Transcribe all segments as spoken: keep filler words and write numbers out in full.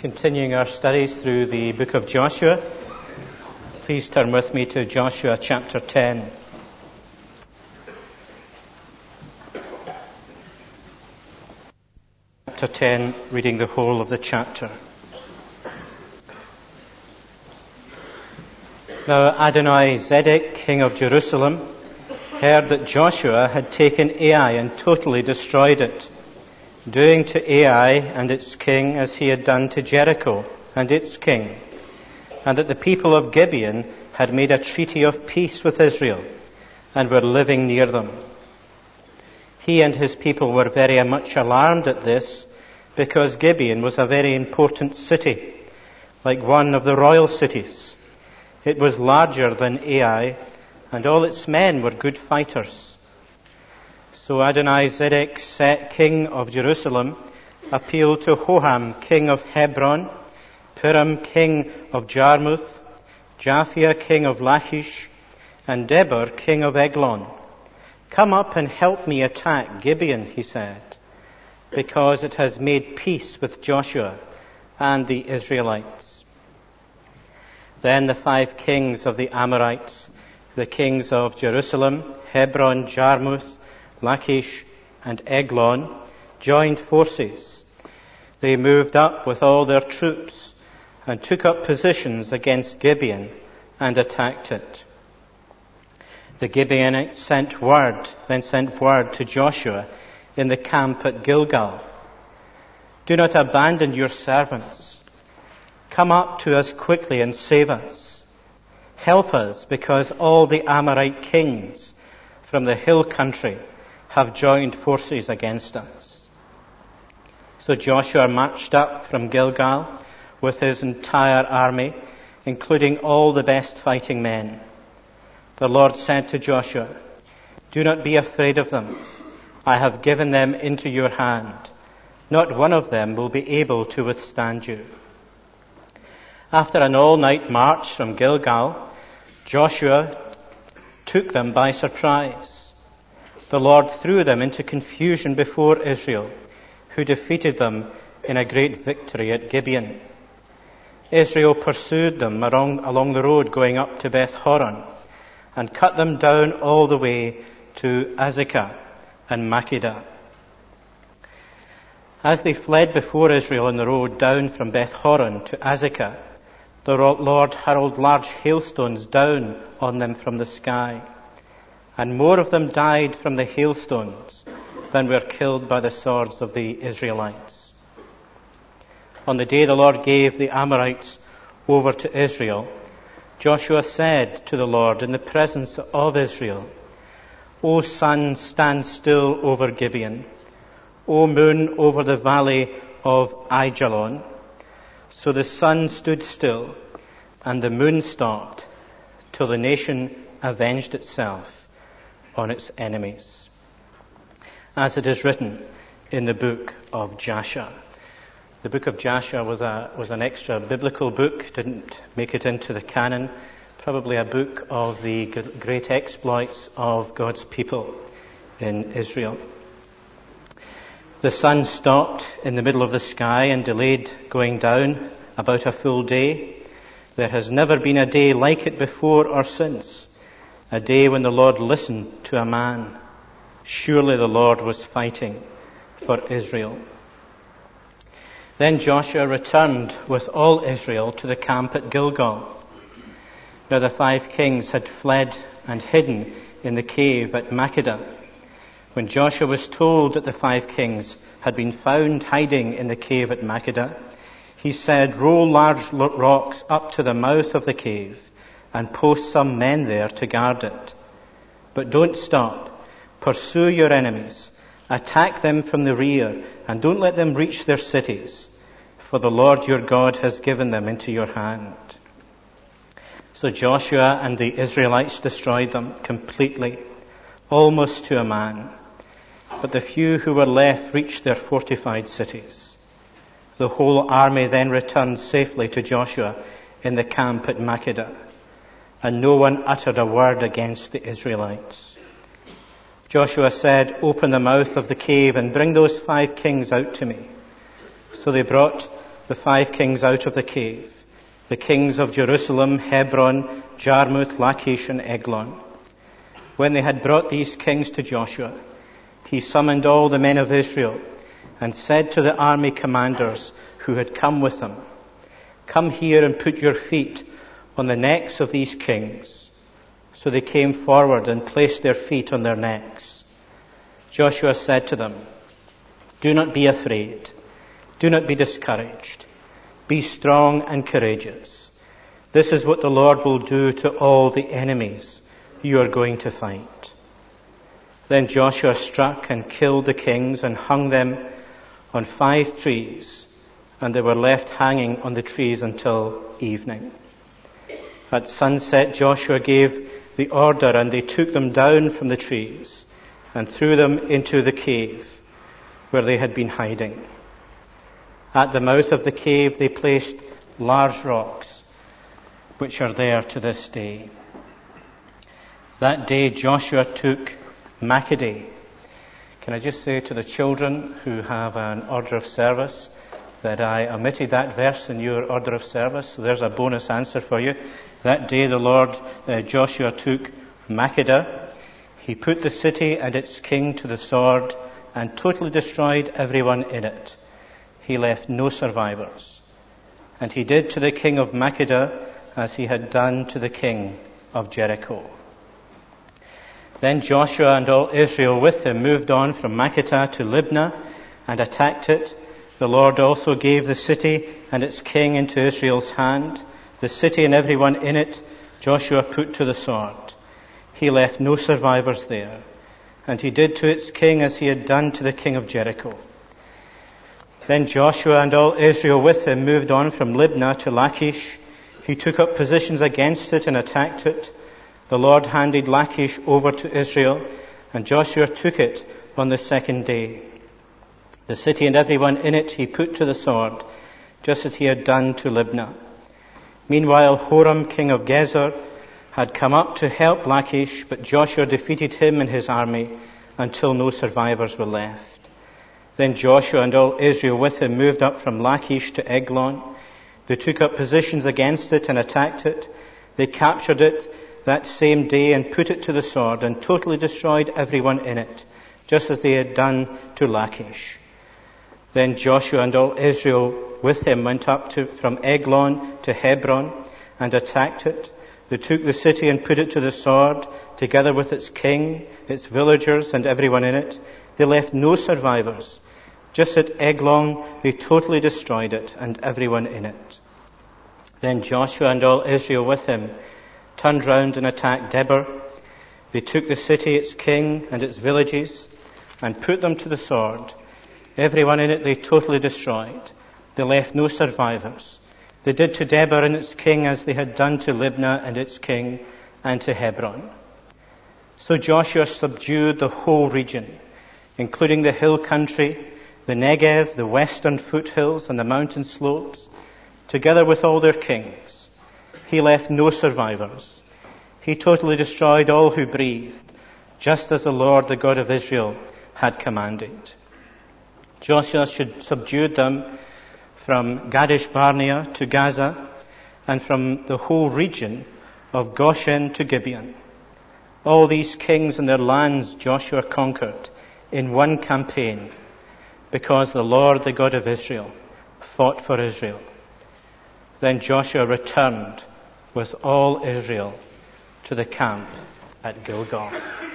Continuing our studies through the book of Joshua, please turn with me to Joshua chapter ten. Chapter ten, reading the whole of the chapter. Now Adoni-Zedek, king of Jerusalem, heard that Joshua had taken Ai and totally destroyed it, doing to Ai and its king as he had done to Jericho and its king, and that the people of Gibeon had made a treaty of peace with Israel and were living near them. He and his people were very much alarmed at this, because Gibeon was a very important city, like one of the royal cities. It was larger than Ai, and all its men were good fighters. So Adoni-Zedek, king of Jerusalem, appealed to Hoham, king of Hebron, Piram, king of Jarmuth, Japhia, king of Lachish, and Debir, king of Eglon. Come up and help me attack Gibeon, he said, because it has made peace with Joshua and the Israelites. Then the five kings of the Amorites, the kings of Jerusalem, Hebron, Jarmuth, Lachish, and Eglon, joined forces. They moved up with all their troops and took up positions against Gibeon and attacked it. The Gibeonites sent word, then sent word to Joshua in the camp at Gilgal. Do not abandon your servants. Come up to us quickly and save us. Help us, because all the Amorite kings from the hill country have joined forces against us. So Joshua marched up from Gilgal with his entire army, including all the best fighting men. The Lord said to Joshua, "Do not be afraid of them. I have given them into your hand. Not one of them will be able to withstand you." After an all-night march from Gilgal, Joshua took them by surprise. The Lord threw them into confusion before Israel, who defeated them in a great victory at Gibeon. Israel pursued them along, along the road going up to Beth Horon and cut them down all the way to Azekah and Makkedah. As they fled before Israel on the road down from Beth Horon to Azekah, the Lord hurled large hailstones down on them from the sky, and more of them died from the hailstones than were killed by the swords of the Israelites. On the day the Lord gave the Amorites over to Israel, Joshua said to the Lord in the presence of Israel, "O sun, stand still over Gibeon. O moon, over the valley of Aijalon." So the sun stood still, and the moon stopped, till the nation avenged itself on its enemies. As it is written in the book of Joshua. The book of Joshua was a was an extra biblical book, didn't make it into the canon, probably a book of the great exploits of God's people in Israel. The sun stopped in the middle of the sky and delayed going down about a full day. There has never been a day like it before or since, a day when the Lord listened to a man. Surely the Lord was fighting for Israel. Then Joshua returned with all Israel to the camp at Gilgal. Now the five kings had fled and hidden in the cave at Makkedah. When Joshua was told that the five kings had been found hiding in the cave at Makkedah, he said, "Roll large rocks up to the mouth of the cave and post some men there to guard it. But don't stop. Pursue your enemies. Attack them from the rear, and don't let them reach their cities, for the Lord your God has given them into your hand." So Joshua and the Israelites destroyed them completely, almost to a man. But the few who were left reached their fortified cities. The whole army then returned safely to Joshua in the camp at Makkedah, and no one uttered a word against the Israelites. Joshua said, "Open the mouth of the cave and bring those five kings out to me." So they brought the the five kings out of the cave, the kings of Jerusalem, Hebron, Jarmuth, Lachish, and Eglon. When they had brought these kings to Joshua, he summoned all the men of Israel and said to the army commanders who had come with him, "Come here and put your feet on the necks of these kings." So they came forward and placed their feet on their necks. Joshua said to them, "Do not be afraid. Do not be discouraged. Be strong and courageous. This is what the Lord will do to all the enemies you are going to fight." Then Joshua struck and killed the kings and hung them on five trees, and they were left hanging on the trees until evening. At sunset, Joshua gave the order, and they took them down from the trees and threw them into the cave where they had been hiding. At the mouth of the cave, they placed large rocks, which are there to this day. That day, Joshua took Makkedah. Can I just say to the children who have an order of service that I omitted that verse in your order of service? So there's a bonus answer for you. That day, the Lord, uh, Joshua took Makkedah. He put the city and its king to the sword and totally destroyed everyone in it. He left no survivors. And he did to the king of Makkedah as he had done to the king of Jericho. Then Joshua and all Israel with him moved on from Makkedah to Libnah and attacked it. The Lord also gave the city and its king into Israel's hand. The city and everyone in it Joshua put to the sword. He left no survivors there. And he did to its king as he had done to the king of Jericho. Then Joshua and all Israel with him moved on from Libnah to Lachish. He took up positions against it and attacked it. The Lord handed Lachish over to Israel, and Joshua took it on the second day. The city and everyone in it he put to the sword, just as he had done to Libnah. Meanwhile, Horam, king of Gezer, had come up to help Lachish, but Joshua defeated him and his army until no survivors were left. Then Joshua and all Israel with him moved up from Lachish to Eglon. They took up positions against it and attacked it. They captured it that same day and put it to the sword and totally destroyed everyone in it, just as they had done to Lachish. Then Joshua and all Israel with him went up to, from Eglon to Hebron and attacked it. They took the city and put it to the sword, together with its king, its villagers, and everyone in it. They left no survivors. Just at Eglon, they totally destroyed it and everyone in it. Then Joshua and all Israel with him turned round and attacked Debir. They took the city, its king, and its villages, and put them to the sword. Everyone in it they totally destroyed. They left no survivors. They did to Debir and its king as they had done to Libnah and its king, and to Hebron. So Joshua subdued the whole region, including the hill country, the Negev, the western foothills, and the mountain slopes, together with all their kings. He left no survivors. He totally destroyed all who breathed, just as the Lord, the God of Israel, had commanded. Joshua subdued them from Kadesh Barnea to Gaza, and from the whole region of Goshen to Gibeon. All these kings and their lands Joshua conquered in one campaign, because the Lord, the God of Israel, fought for Israel. Then Joshua returned with all Israel to the camp at Gilgal.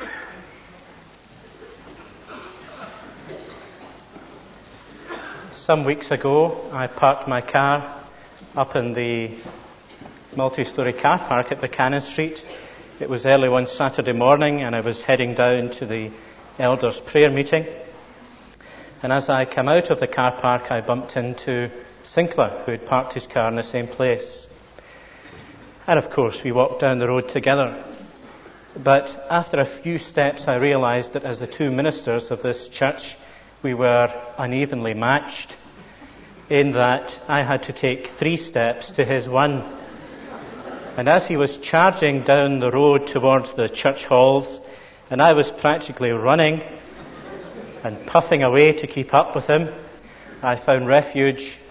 Some weeks ago, I parked my car up in the multi-story car park at Buchanan Street. It was early one Saturday morning, and I was heading down to the elders' prayer meeting. And as I came out of the car park, I bumped into Sinclair, who had parked his car in the same place. And of course, we walked down the road together. But after a few steps, I realized that as the two ministers of this church, we were unevenly matched, in that I had to take three steps to his one. And as he was charging down the road towards the church halls, and I was practically running and puffing away to keep up with him, I found refuge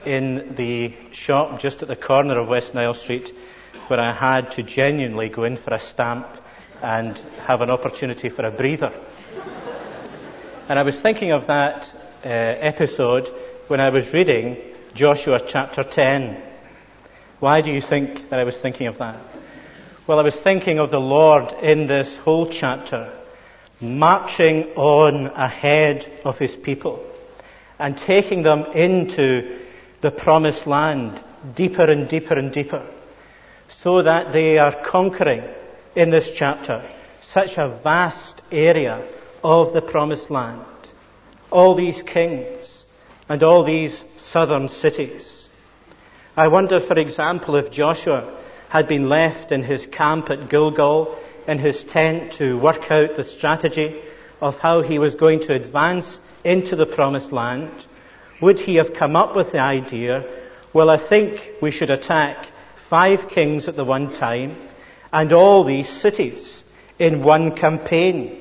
in the shop just at the corner of West Nile Street where I had to genuinely go in for a stamp and have an opportunity for a breather. And I was thinking of that uh, episode when I was reading Joshua chapter ten. Why do you think that I was thinking of that? Well, I was thinking of the Lord in this whole chapter marching on ahead of his people and taking them into the promised land deeper and deeper and deeper, so that they are conquering in this chapter such a vast area of the promised land. All these kings and all these southern cities. I wonder, for example, if Joshua had been left in his camp at Gilgal, in his tent, to work out the strategy of how he was going to advance into the promised land, would he have come up with the idea, well, I think we should attack five kings at the one time and all these cities in one campaign?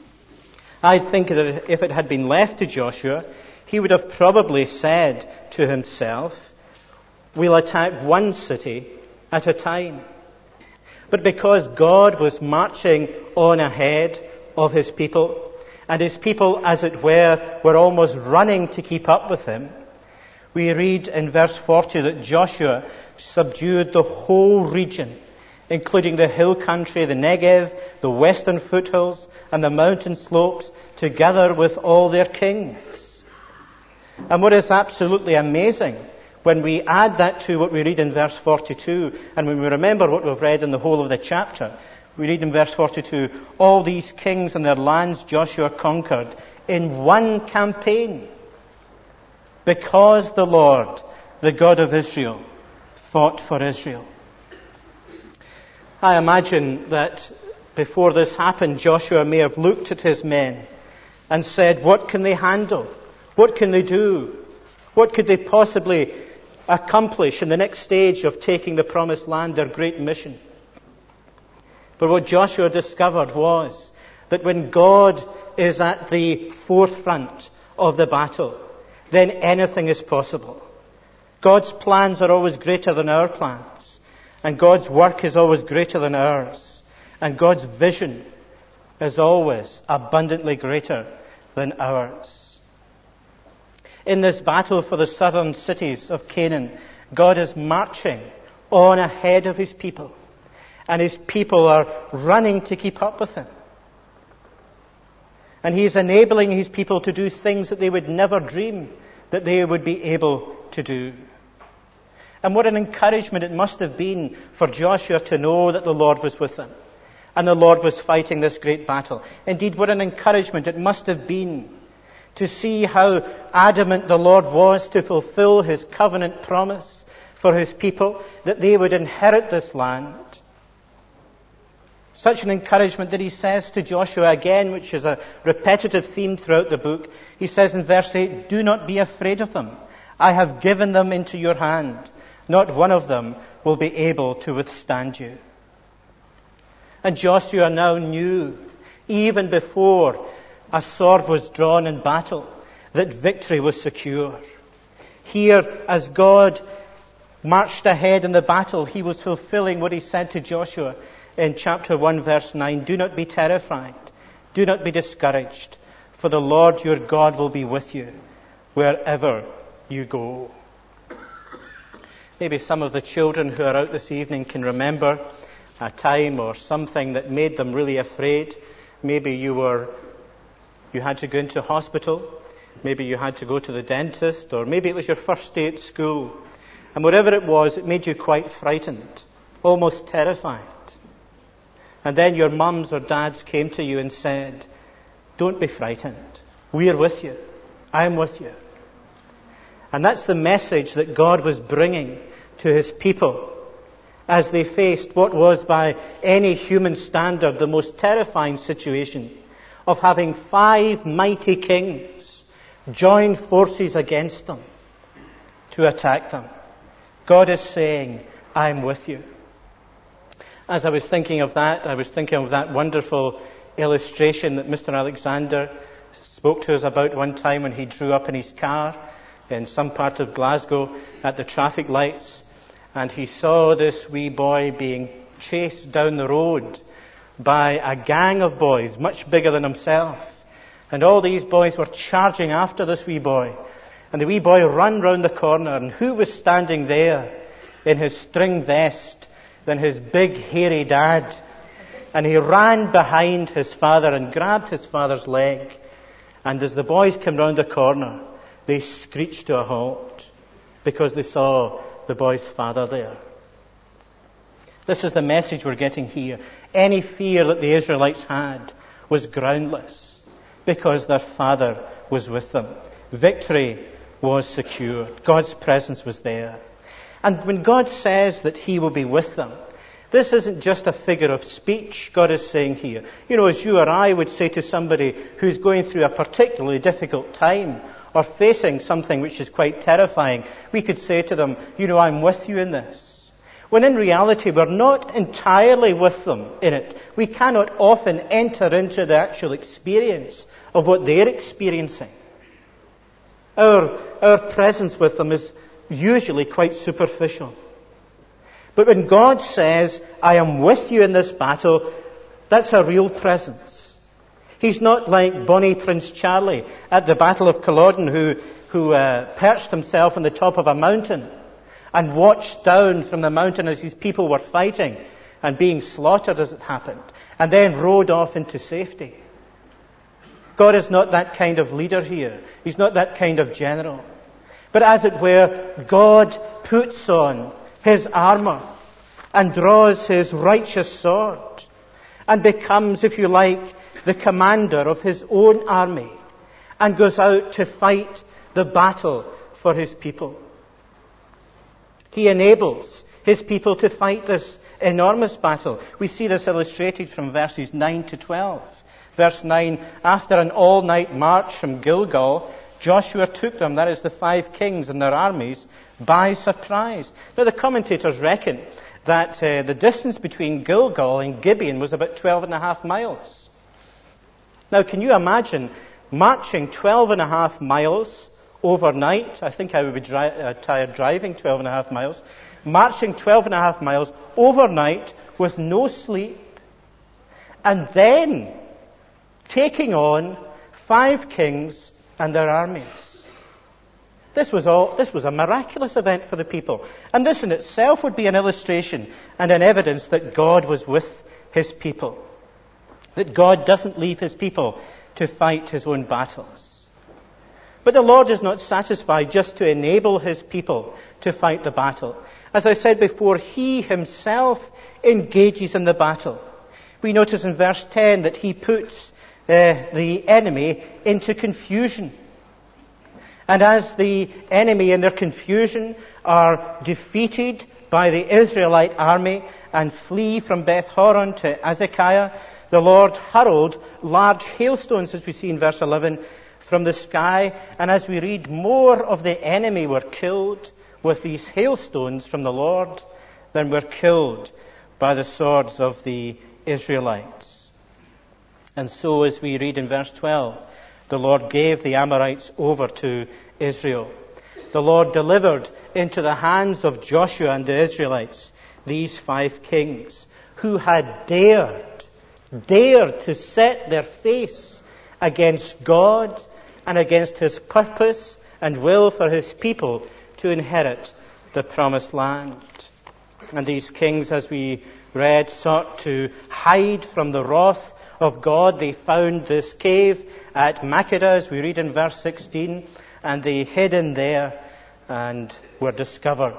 I think that if it had been left to Joshua, he would have probably said to himself, we'll attack one city at a time. But because God was marching on ahead of his people, and his people, as it were, were almost running to keep up with him, we read in verse forty that Joshua subdued the whole region, including the hill country, the Negev, the western foothills, and the mountain slopes, together with all their kings. And what is absolutely amazing, when we add that to what we read in verse forty-two, and when we remember what we've read in the whole of the chapter, we read in verse forty-two, all these kings and their lands Joshua conquered in one campaign, because the Lord, the God of Israel, fought for Israel. I imagine that before this happened, Joshua may have looked at his men and said, what can they handle? What can they do? What could they possibly accomplish in the next stage of taking the promised land, their great mission? But what Joshua discovered was that when God is at the forefront of the battle, then anything is possible. God's plans are always greater than our plans, and God's work is always greater than ours, and God's vision is always abundantly greater than ours. In this battle for the southern cities of Canaan, God is marching on ahead of his people, and his people are running to keep up with him. And he is enabling his people to do things that they would never dream that they would be able to do. And what an encouragement it must have been for Joshua to know that the Lord was with him, and the Lord was fighting this great battle. Indeed, what an encouragement it must have been to see how adamant the Lord was to fulfill his covenant promise for his people, that they would inherit this land. Such an encouragement that he says to Joshua again, which is a repetitive theme throughout the book. He says in verse eight, do not be afraid of them. I have given them into your hand. Not one of them will be able to withstand you. And Joshua now knew, even before a sword was drawn in battle, that victory was secure. Here, as God marched ahead in the battle, he was fulfilling what he said to Joshua in chapter one, verse nine. Do not be terrified. Do not be discouraged. For the Lord your God will be with you wherever you go. Maybe some of the children who are out this evening can remember a time or something that made them really afraid. Maybe you were, you had to go into hospital. Maybe you had to go to the dentist, or maybe it was your first day at school. And whatever it was, it made you quite frightened, almost terrified. And then your mums or dads came to you and said, don't be frightened. We're with you. I'm with you. And that's the message that God was bringing to his people as they faced what was, by any human standard, the most terrifying situation of having five mighty kings join forces against them to attack them. God is saying, I'm with you. As I was thinking of that, I was thinking of that wonderful illustration that Mister Alexander spoke to us about one time when he drew up in his car. in some part of Glasgow at the traffic lights, and he saw this wee boy being chased down the road by a gang of boys much bigger than himself. And all these boys were charging after this wee boy. And the wee boy ran round the corner, and who was standing there in his string vest than his big hairy dad? And he ran behind his father and grabbed his father's leg. And as the boys came round the corner, they screeched to a halt because they saw the boy's father there. This is the message we're getting here. Any fear that the Israelites had was groundless because their father was with them. Victory was secured. God's presence was there. And when God says that He will be with them, this isn't just a figure of speech God is saying here. You know, as you or I would say to somebody who's going through a particularly difficult time or facing something which is quite terrifying, we could say to them, you know, I'm with you in this. When in reality, we're not entirely with them in it. We cannot often enter into the actual experience of what they're experiencing. Our, our presence with them is usually quite superficial. But when God says, I am with you in this battle, that's a real presence. He's not like Bonnie Prince Charlie at the Battle of Culloden who, who uh, perched himself on the top of a mountain and watched down from the mountain as his people were fighting and being slaughtered as it happened, and then rode off into safety. God is not that kind of leader here. He's not that kind of general. But as it were, God puts on His armour and draws His righteous sword and becomes, if you like, the commander of His own army and goes out to fight the battle for His people. He enables His people to fight this enormous battle. We see this illustrated from verses nine to twelve. Verse nine, after an all-night march from Gilgal, Joshua took them, that is the five kings and their armies, by surprise. Now the commentators reckon that uh, the distance between Gilgal and Gibeon was about twelve and a half miles. Now can you imagine marching twelve and a half miles overnight? I think I would be dri- uh, tired driving twelve and a half miles. Marching twelve and a half miles overnight with no sleep, and then taking on five kings and their armies. This was all, this was a miraculous event for the people. And this in itself would be an illustration and an evidence that God was with His people. That God doesn't leave His people to fight His own battles. But the Lord is not satisfied just to enable His people to fight the battle. As I said before, He Himself engages in the battle. We notice in verse ten that He puts Uh, the enemy into confusion. And as the enemy in their confusion are defeated by the Israelite army and flee from Beth Horon to Azekah, the Lord hurled large hailstones, as we see in verse eleven, from the sky. And as we read, more of the enemy were killed with these hailstones from the Lord than were killed by the swords of the Israelites. And so, as we read in verse twelve, the Lord gave the Amorites over to Israel. The Lord delivered into the hands of Joshua and the Israelites these five kings who had dared, dared to set their face against God and against His purpose and will for His people to inherit the promised land. And these kings, as we read, sought to hide from the wrath of God. They found this cave at Makkedah, as we read in verse sixteen, and they hid in there and were discovered.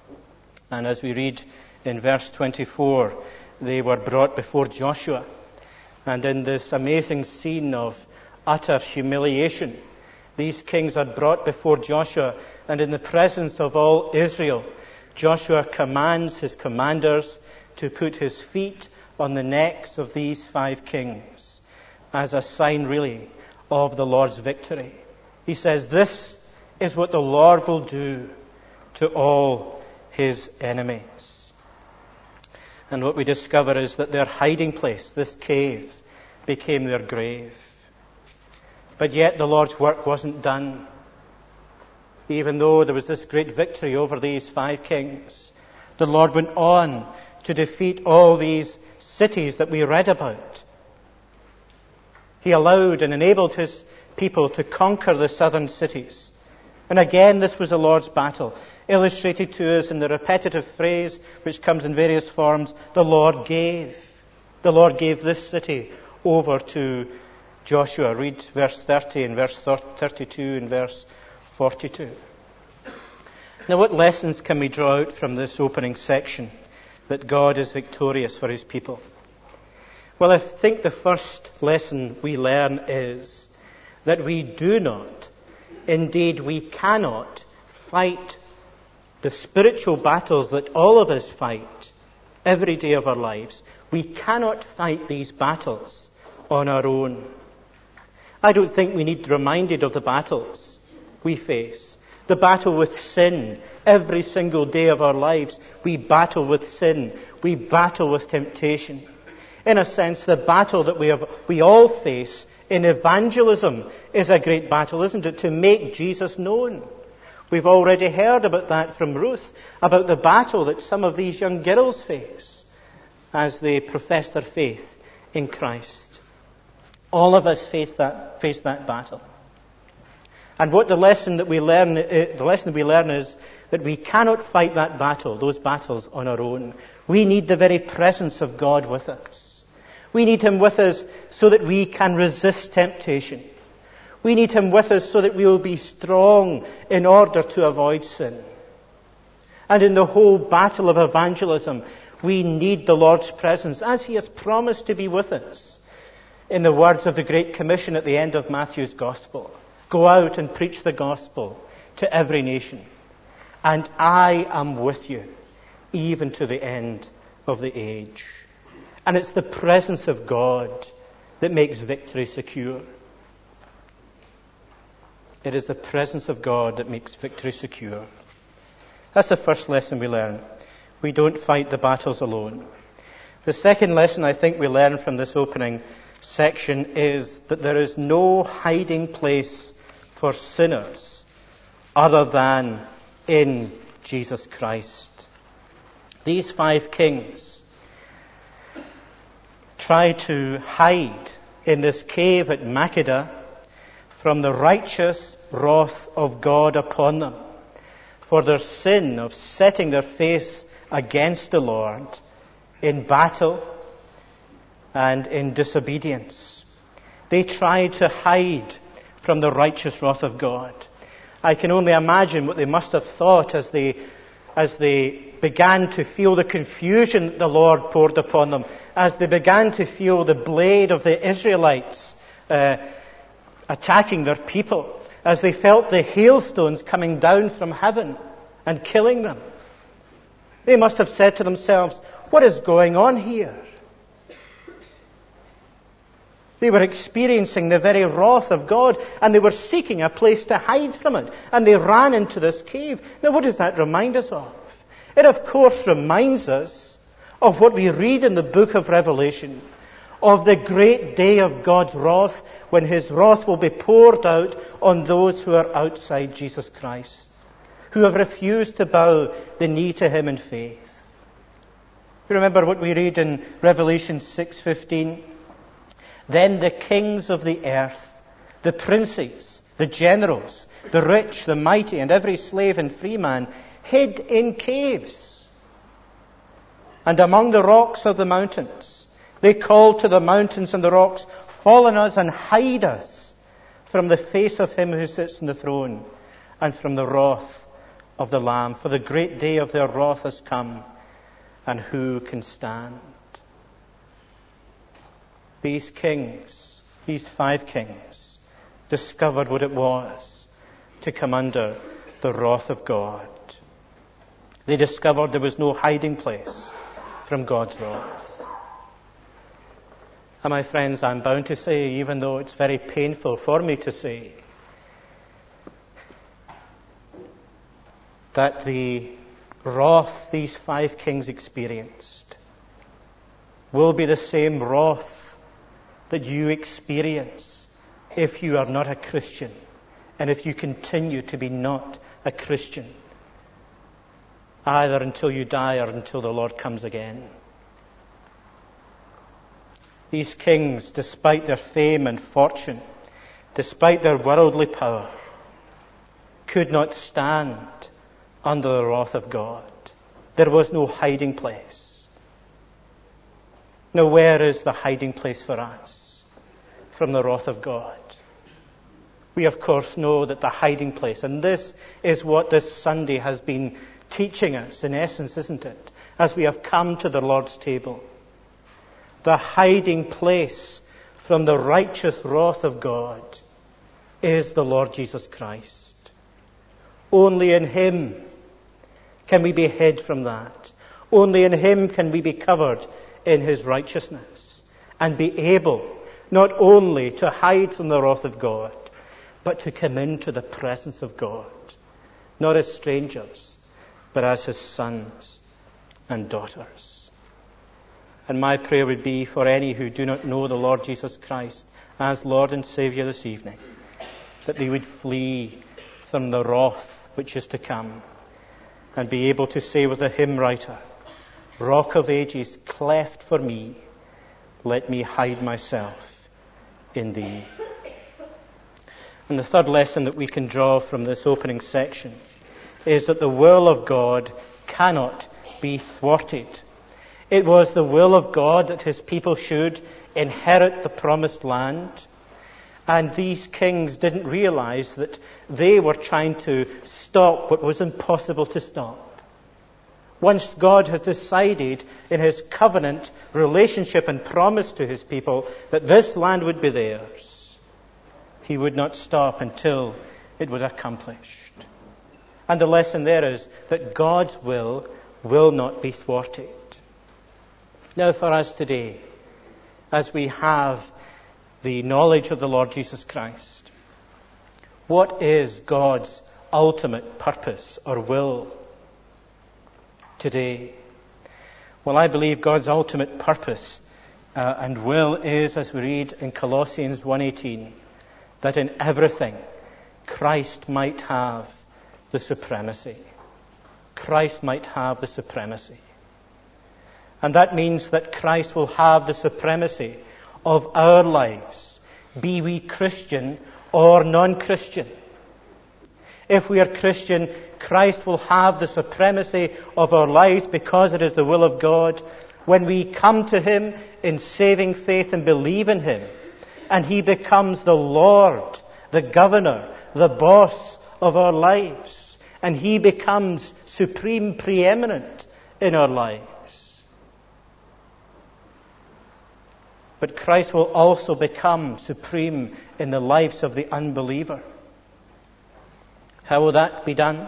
And as we read in verse twenty-four, they were brought before Joshua. And in this amazing scene of utter humiliation, these kings are brought before Joshua, and in the presence of all Israel, Joshua commands his commanders to put his feet on the necks of these five kings as a sign, really, of the Lord's victory. He says, this is what the Lord will do to all His enemies. And what we discover is that their hiding place, this cave, became their grave. But yet the Lord's work wasn't done. even though there was this great victory over these five kings, the Lord went on to defeat all these cities that we read about. He allowed and enabled his people to conquer the southern cities. And again, this was the Lord's battle, illustrated to us in the repetitive phrase which comes in various forms, the Lord gave. The Lord gave this city over to Joshua. Read verse thirty and verse thirty-two and verse forty-two. Now, what lessons can we draw out from this opening section that God is victorious for his people? Well, I think the first lesson we learn is that we do not, indeed we cannot, fight the spiritual battles that all of us fight every day of our lives. We cannot fight these battles on our own. I don't think we need reminded of the battles we face. The battle with sin. Every single day of our lives, we battle with sin. We battle with temptation. In a sense, the battle that we have, we all face in evangelism is a great battle, isn't it? To make Jesus known. We've already heard about that from Ruth, about the battle that some of these young girls face as they profess their faith in Christ. All of us face that, face that battle. And what the lesson that we learn, uh, the lesson that we learn is that we cannot fight that battle, those battles on our own. We need the very presence of God with us. We need him with us so that we can resist temptation. We need him with us so that we will be strong in order to avoid sin. And in the whole battle of evangelism, we need the Lord's presence as he has promised to be with us. In the words of the Great Commission at the end of Matthew's Gospel, go out and preach the gospel to every nation. And I am with you, even to the end of the age. And it's the presence of God that makes victory secure. It is the presence of God that makes victory secure. That's the first lesson we learn. We don't fight the battles alone. The second lesson I think we learn from this opening section is that there is no hiding place for sinners other than in Jesus Christ. These five kings tried to hide in this cave at Makkedah from the righteous wrath of God upon them for their sin of setting their face against the Lord in battle and in disobedience. They tried to hide from the righteous wrath of God. I can only imagine what they must have thought as they, as they began to feel the confusion that the Lord poured upon them, as they began to feel the blade of the Israelites uh, attacking their people, as they felt the hailstones coming down from heaven and killing them. They must have said to themselves, what is going on here? They were experiencing the very wrath of God, and they were seeking a place to hide from it. And they ran into this cave. Now, what does that remind us of? It, of course, reminds us of what we read in the book of Revelation, of the great day of God's wrath, when his wrath will be poured out on those who are outside Jesus Christ, who have refused to bow the knee to him in faith. You remember what we read in Revelation six fifteen? Then the kings of the earth, the princes, the generals, the rich, the mighty, and every slave and free man hid in caves and among the rocks of the mountains. They called to the mountains and the rocks, fall on us and hide us from the face of him who sits on the throne and from the wrath of the Lamb. For the great day of their wrath has come, and who can stand? These kings, these five kings, discovered what it was to come under the wrath of God. They discovered there was no hiding place from God's wrath. And my friends, I'm bound to say, even though it's very painful for me to say, that the wrath these five kings experienced will be the same wrath that you experience if you are not a Christian and if you continue to be not a Christian, either until you die or until the Lord comes again. These kings, despite their fame and fortune, despite their worldly power, could not stand under the wrath of God. There was no hiding place. Now, where is the hiding place for us from the wrath of God? We, of course, know that the hiding place, and this is what this Sunday has been teaching us, in essence, isn't it? As we have come to the Lord's table. The hiding place from the righteous wrath of God is the Lord Jesus Christ. Only in Him can we be hid from that. Only in Him can we be covered in His righteousness and be able not only to hide from the wrath of God, but to come into the presence of God, not as strangers, but as His sons and daughters. And my prayer would be for any who do not know the Lord Jesus Christ as Lord and Saviour this evening, that they would flee from the wrath which is to come and be able to say with the hymn writer, Rock of Ages, cleft for me, let me hide myself in Thee. And the third lesson that we can draw from this opening section is that the will of God cannot be thwarted. It was the will of God that His people should inherit the promised land. And these kings didn't realize that they were trying to stop what was impossible to stop. Once God had decided in His covenant relationship and promise to His people that this land would be theirs, He would not stop until it was accomplished. And the lesson there is that God's will will not be thwarted. Now for us today, as we have the knowledge of the Lord Jesus Christ, what is God's ultimate purpose or will today? Well, I believe God's ultimate purpose uh, and will is, as we read in Colossians one eighteen, that in everything Christ might have the supremacy. Christ might have the supremacy. And that means that Christ will have the supremacy of our lives, be we Christian or non-Christian. If we are Christian, Christ will have the supremacy of our lives because it is the will of God. When we come to Him in saving faith and believe in Him, and He becomes the Lord, the governor, the boss of our lives, and He becomes supreme, preeminent in our lives. But Christ will also become supreme in the lives of the unbeliever. How will that be done?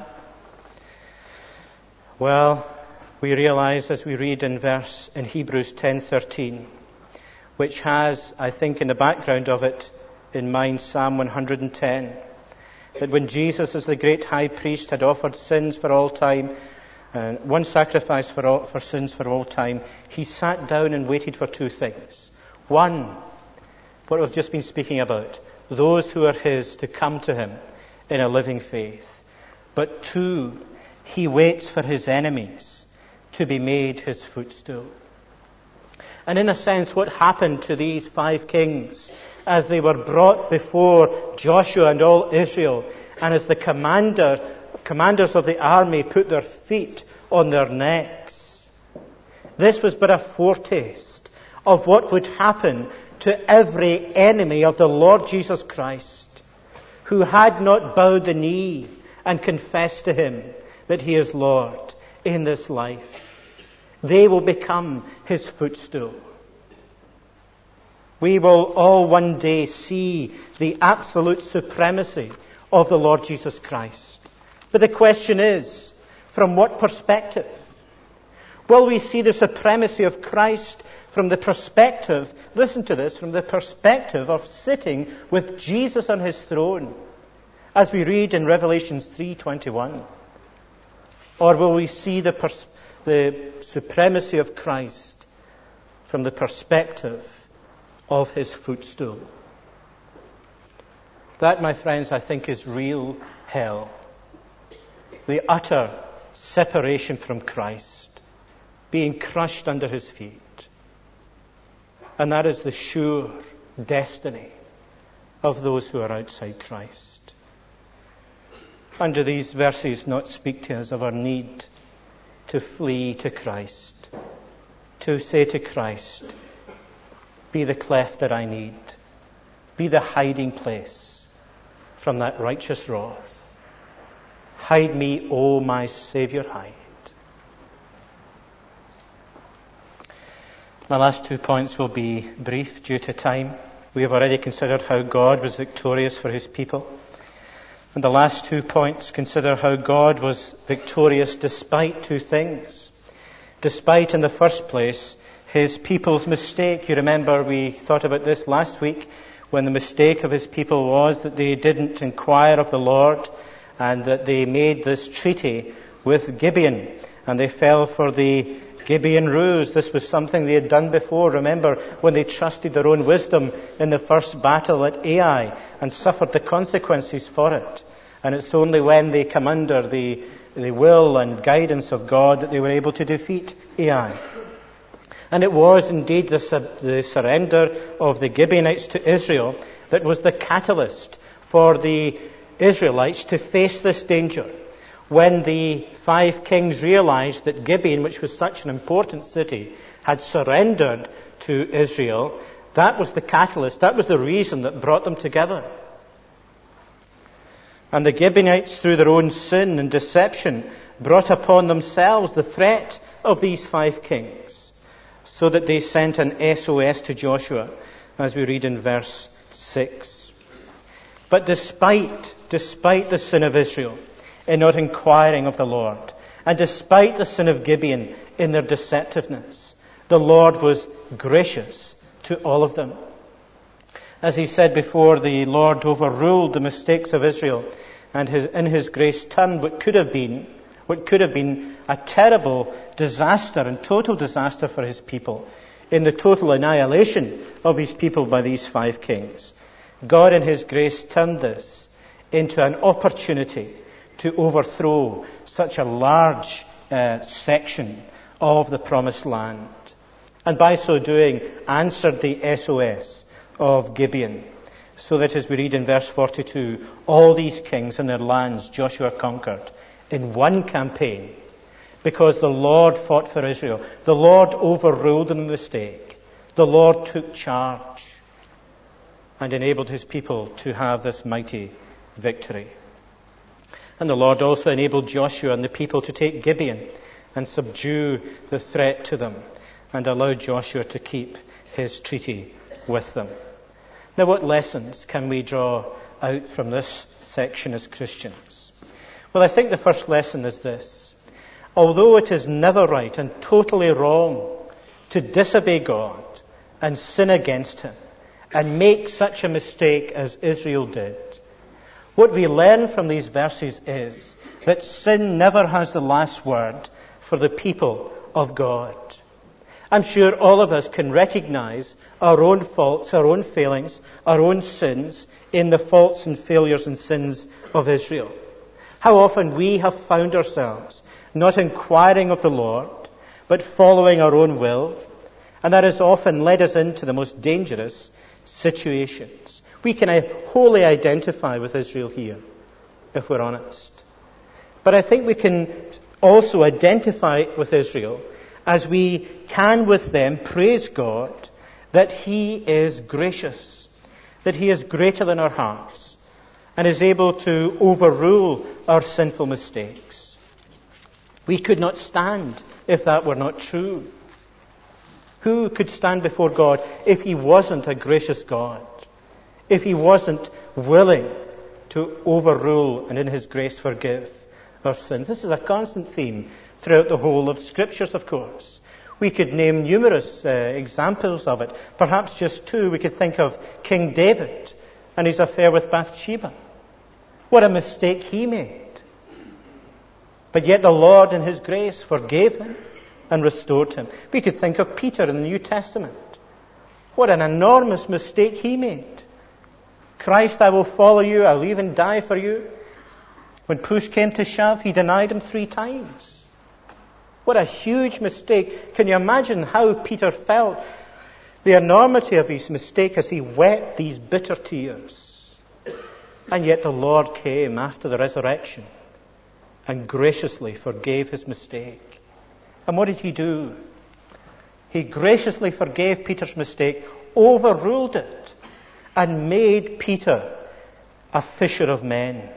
Well, we realize as we read in verse in Hebrews ten thirteen, which has, I think, in the background of it in mind Psalm one hundred ten, that when Jesus as the great high priest had offered sins for all time, and one sacrifice for all, for sins for all time, He sat down and waited for two things. One, what we've just been speaking about, those who are His to come to Him in a living faith. But two, He waits for His enemies to be made His footstool. And in a sense, what happened to these five kings as they were brought before Joshua and all Israel, and as the commander, commanders of the army put their feet on their necks, this was but a foretaste of what would happen to every enemy of the Lord Jesus Christ, who had not bowed the knee and confessed to Him that He is Lord in this life. They will become His footstool. We will all one day see the absolute supremacy of the Lord Jesus Christ. But the question is, from what perspective? Will we see the supremacy of Christ from the perspective, listen to this, from the perspective of sitting with Jesus on His throne, as we read in Revelation three twenty-one? Or will we see the, pers- the supremacy of Christ from the perspective of His footstool? That, my friends, I think is real hell. the utter separation from Christ, being crushed under his feet. And that is the sure destiny of those who are outside Christ. And do these verses not speak to us of our need to flee to Christ, to say to Christ, be the cleft that I need, be the hiding place from that righteous wrath. Hide me, O my Saviour, hide. My last two points will be brief due to time. We have already considered how God was victorious for his people. And the last two points consider how God was victorious despite two things. Despite, in the first place, his people's mistake. You remember we thought about this last week when the mistake of his people was that they didn't inquire of the Lord and that they made this treaty with Gibeon and they fell for the Gibeon ruse. This was something they had done before. Remember when they trusted their own wisdom in the first battle at Ai and suffered the consequences for it. And it's only when they come under the, the will and guidance of God that they were able to defeat Ai. And it was indeed the, sub, the surrender of the Gibeonites to Israel that was the catalyst for the Israelites to face this danger. When the five kings realized that Gibeon, which was such an important city, had surrendered to Israel, that was the catalyst, that was the reason that brought them together. And the Gibeonites, through their own sin and deception, brought upon themselves the threat of these five kings, so that they sent an S O S to Joshua, as we read in verse six. But despite, despite the sin of Israel, in not inquiring of the Lord, and despite the sin of Gibeon in their deceptiveness, the Lord was gracious to all of them. As he said before, the Lord overruled the mistakes of Israel and his, in his grace turned what could have been, what could have been a terrible disaster and total disaster for his people in the total annihilation of his people by these five kings. God in his grace turned this into an opportunity to overthrow such a large uh, section of the promised land. And by so doing, answered the S O S of Gibeon. So that as we read in verse forty-two, all these kings and their lands Joshua conquered in one campaign because the Lord fought for Israel. The Lord overruled the mistake. The Lord took charge and enabled his people to have this mighty victory. And the Lord also enabled Joshua and the people to take Gibeon and subdue the threat to them and allow Joshua to keep his treaty with them. Now, what lessons can we draw out from this section as Christians? Well, I think the first lesson is this. Although it is never right and totally wrong to disobey God and sin against him and make such a mistake as Israel did, what we learn from these verses is that sin never has the last word for the people of God. I'm sure all of us can recognize our own faults, our own failings, our own sins in the faults and failures and sins of Israel. How often we have found ourselves not inquiring of the Lord, but following our own will, and that has often led us into the most dangerous situations. We can wholly identify with Israel here, if we're honest. But I think we can also identify with Israel as we can with them praise God that he is gracious, that he is greater than our hearts, and is able to overrule our sinful mistakes. We could not stand if that were not true. Who could stand before God if he wasn't a gracious God? If he wasn't willing to overrule and in his grace forgive our sins? This is a constant theme throughout the whole of Scriptures, of course. We could name numerous uh, examples of it. Perhaps just two. We could think of King David and his affair with Bathsheba. What a mistake he made. But yet the Lord in his grace forgave him and restored him. We could think of Peter in the New Testament. What an enormous mistake he made. Christ, I will follow you. I'll even die for you. When push came to shove, he denied him three times. What a huge mistake. Can you imagine how Peter felt? The enormity of his mistake as he wept these bitter tears. And yet the Lord came after the resurrection and graciously forgave his mistake. And what did he do? He graciously forgave Peter's mistake, overruled it, and made Peter a fisher of men.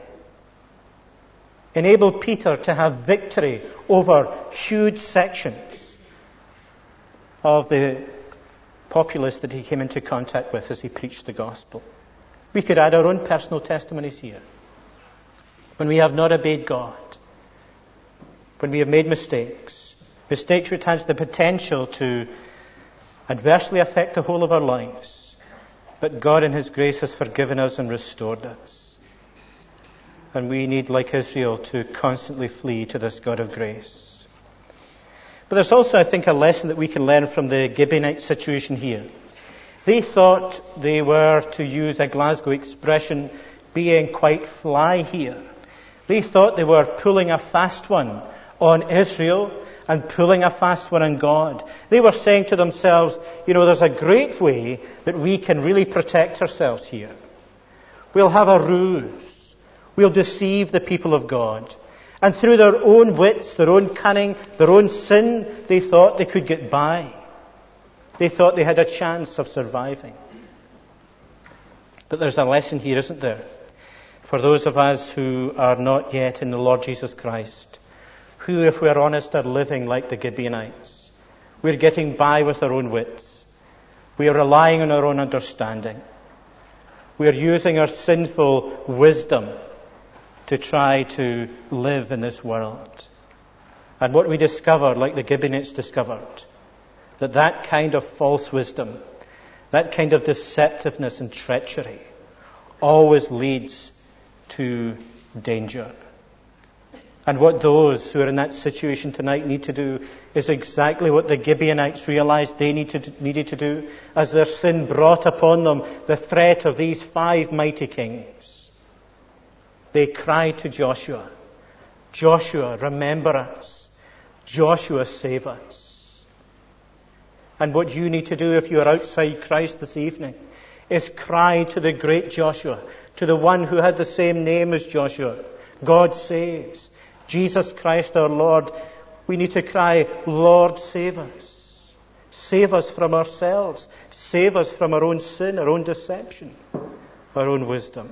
Enabled Peter to have victory over huge sections of the populace that he came into contact with as he preached the gospel. We could add our own personal testimonies here. When we have not obeyed God, when we have made mistakes, mistakes which has the potential to adversely affect the whole of our lives, but God in His grace has forgiven us and restored us. And we need, like Israel, to constantly flee to this God of grace. But there's also, I think, a lesson that we can learn from the Gibeonite situation here. They thought they were, to use a Glasgow expression, being quite fly here. They thought they were pulling a fast one on Israel and pulling a fast one on God. They were saying to themselves, you know, there's a great way that we can really protect ourselves here. We'll have a ruse. We'll deceive the people of God. And through their own wits, their own cunning, their own sin, they thought they could get by. They thought they had a chance of surviving. But there's a lesson here, isn't there? For those of us who are not yet in the Lord Jesus Christ, who, if we're honest, are living like the Gibeonites. We're getting by with our own wits. We are relying on our own understanding. We are using our sinful wisdom to try to live in this world. And what we discovered, like the Gibeonites discovered, that that kind of false wisdom, that kind of deceptiveness and treachery always leads to danger. And what those who are in that situation tonight need to do is exactly what the Gibeonites realized they need to, needed to do as their sin brought upon them the threat of these five mighty kings. They cried to Joshua, Joshua, remember us. Joshua, save us. And what you need to do if you are outside Christ this evening is cry to the great Joshua, to the one who had the same name as Joshua. God saves. Jesus Christ our Lord. We need to cry, Lord, save us. Save us from ourselves. Save us from our own sin, our own deception, our own wisdom.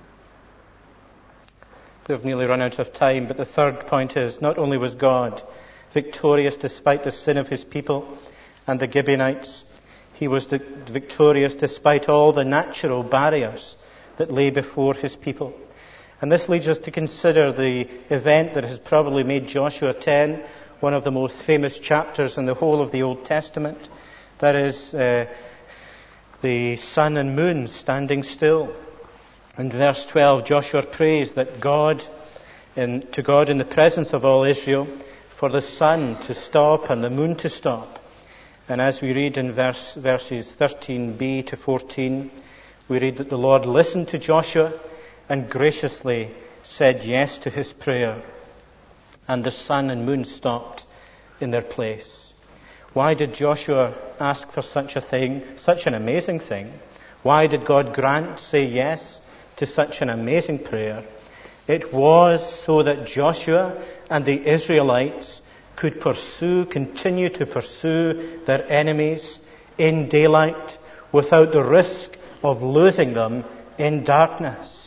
We've nearly run out of time, but the third point is, not only was God victorious despite the sin of His people and the Gibeonites, He was victorious despite all the natural barriers that lay before His people. And this leads us to consider the event that has probably made Joshua ten one of the most famous chapters in the whole of the Old Testament. That is uh, the sun and moon standing still. In verse twelve, Joshua prays that God, in, to God in the presence of all Israel, for the sun to stop and the moon to stop. And as we read in verse, verses thirteen b to fourteen, we read that the Lord listened to Joshua and graciously said yes to his prayer. And the sun and moon stopped in their place. Why did Joshua ask for such a thing, such an amazing thing? Why did God grant, say yes to such an amazing prayer? It was so that Joshua and the Israelites could pursue, continue to pursue their enemies in daylight without the risk of losing them in darkness.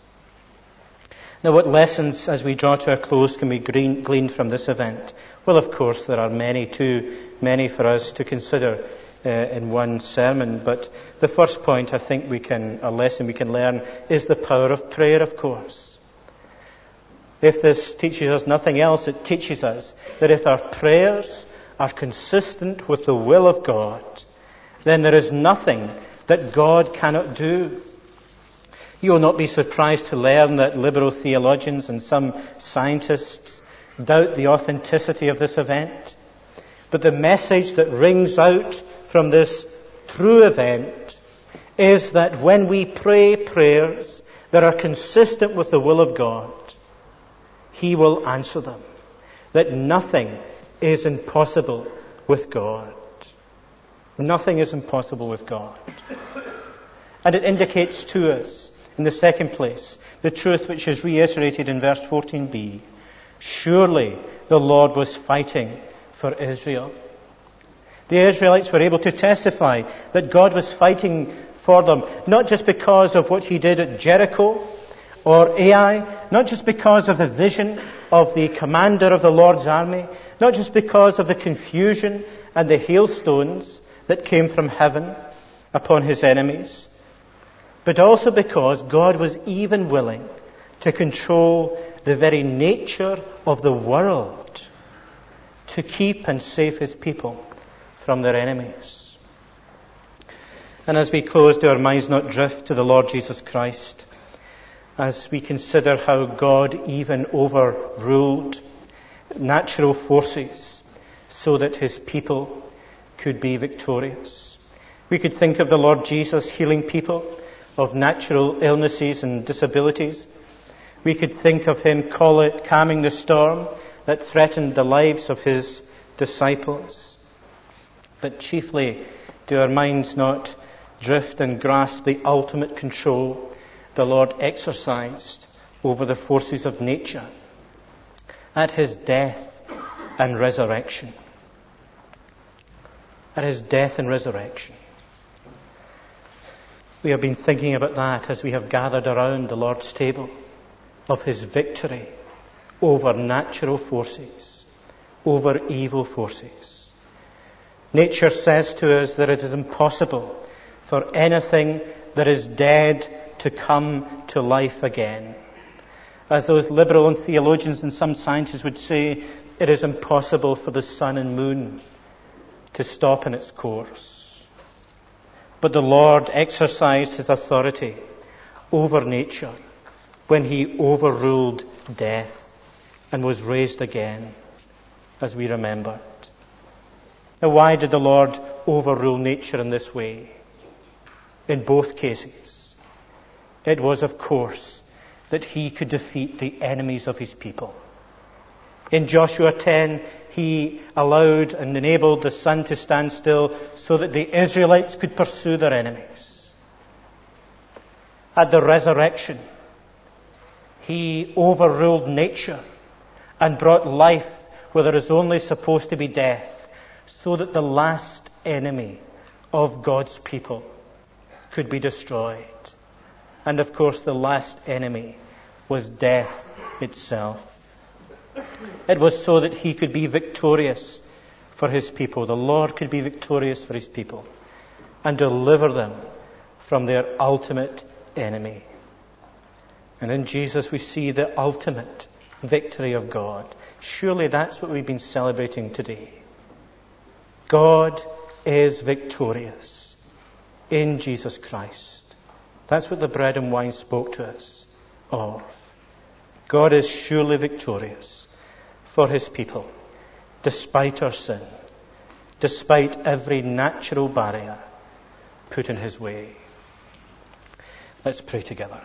Now, what lessons, as we draw to a close, can we glean from this event? Well, of course, there are many, too many for us to consider uh, in one sermon. But the first point I think we can, a lesson we can learn, is the power of prayer, of course. If this teaches us nothing else, it teaches us that if our prayers are consistent with the will of God, then there is nothing that God cannot do. You will not be surprised to learn that liberal theologians and some scientists doubt the authenticity of this event. But the message that rings out from this true event is that when we pray prayers that are consistent with the will of God, He will answer them. That nothing is impossible with God. Nothing is impossible with God. And it indicates to us, in the second place, the truth which is reiterated in verse fourteen b. Surely the Lord was fighting for Israel. The Israelites were able to testify that God was fighting for them, not just because of what he did at Jericho or Ai, not just because of the vision of the commander of the Lord's army, not just because of the confusion and the hailstones that came from heaven upon his enemies, but also because God was even willing to control the very nature of the world to keep and save his people from their enemies. And as we close, do our minds not drift to the Lord Jesus Christ as we consider how God even overruled natural forces so that his people could be victorious. We could think of the Lord Jesus healing people of natural illnesses and disabilities. We could think of him call it calming the storm that threatened the lives of his disciples. But chiefly, do our minds not drift and grasp the ultimate control the Lord exercised over the forces of nature at his death and resurrection. At his death and resurrection. We have been thinking about that as we have gathered around the Lord's table, of his victory over natural forces, over evil forces. Nature says to us that it is impossible for anything that is dead to come to life again. As those liberal and theologians and some scientists would say, it is impossible for the sun and moon to stop in its course. But the Lord exercised his authority over nature when he overruled death and was raised again, as we remembered. Now, why did the Lord overrule nature in this way? In both cases, it was, of course, that he could defeat the enemies of his people. In Joshua ten, he allowed and enabled the sun to stand still so that the Israelites could pursue their enemies. At the resurrection, he overruled nature and brought life where there is only supposed to be death, so that the last enemy of God's people could be destroyed. And of course, the last enemy was death itself. It was so that he could be victorious for his people. The Lord could be victorious for his people and deliver them from their ultimate enemy. And in Jesus we see the ultimate victory of God. Surely that's what we've been celebrating today. God is victorious in Jesus Christ. That's what the bread and wine spoke to us of. God is surely victorious for his people, despite our sin, despite every natural barrier put in his way. Let's pray together.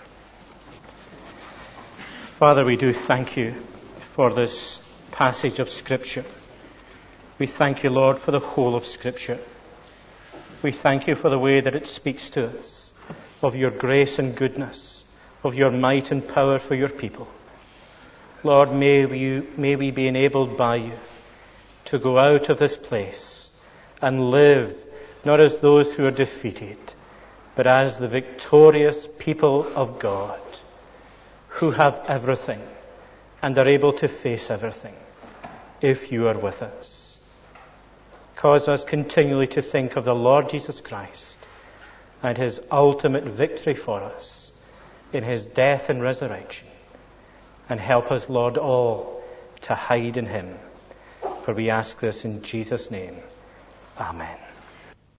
Father, we do thank you for this passage of Scripture. We thank you, Lord, for the whole of Scripture. We thank you for the way that it speaks to us of your grace and goodness, of your might and power for your people. Lord, may we, may we be enabled by you to go out of this place and live not as those who are defeated, but as the victorious people of God who have everything and are able to face everything if you are with us. Cause us continually to think of the Lord Jesus Christ and his ultimate victory for us in his death and resurrection. And help us, Lord, all to hide in him. For we ask this in Jesus' name. Amen.